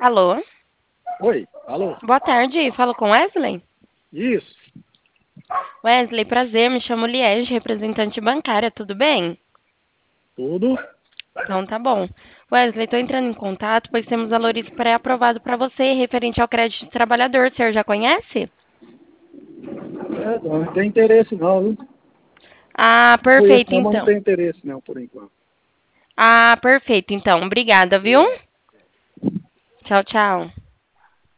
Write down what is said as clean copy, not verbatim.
Alô? Oi, alô? Boa tarde, falo com Wesley? Isso, Wesley, prazer, me chamo Liege, representante bancária, tudo bem? tudo? Então tá bom. Wesley, estou entrando em contato, pois temos valores pré-aprovado para você referente ao crédito de trabalhador. O senhor já conhece? Não tem interesse não, viu? Ah, Conheço perfeito, não, mas não então. tem interesse não, por enquanto. Ah, perfeito, então. Obrigada, viu? Obrigado. Tchau, tchau.